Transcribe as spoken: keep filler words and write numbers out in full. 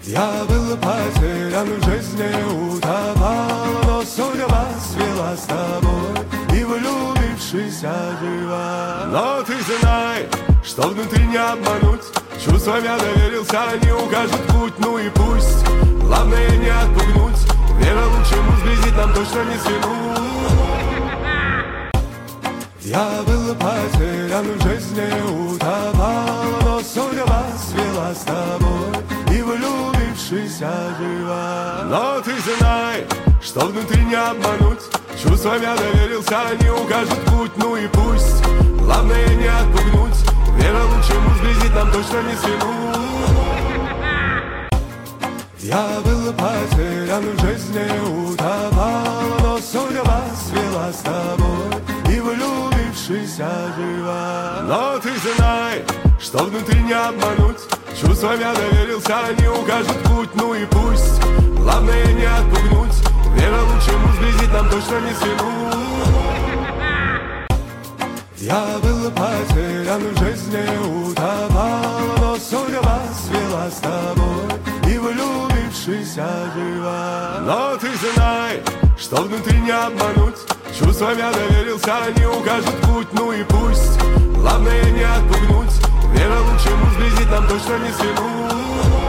Я был потерян в жизни, утопал, но судьба свела с тобой, и влюбившись жива. Но ты знай, что внутри не обмануть, чувствам я доверился, они укажут путь, ну и пусть. Главное не отпугнуть, вера лучшему сблизить нам точно не свернуть. Я был потерян в жизни, утопал, но судьба свела с тобой, и влюбившись жива. Но ты знай, что внутри не обмануть, чувствам я доверился, они укажут путь, ну и пусть. Главное не отпугнуть, вера лучшему сблизить нам точно не свернуть. Я был потерян в жизни, утопал, но судьба свела с тобой, и влюбившись жива. Но ты знай, что внутри не обмануть, чувствам я доверился, они укажут путь, ну и пусть. Главное не отпугнуть, вера лучшему сблизить нам точно не свернуть. Я был потерян в жизни, утопал, но судьба свела с тобой, и влюбившись жива. Но ты знай, что внутри не обмануть, чувствам я доверился, они укажут путь, ну и пусть. Главное не отпугнуть, вера лучшему сблизить нам точно не свернуть.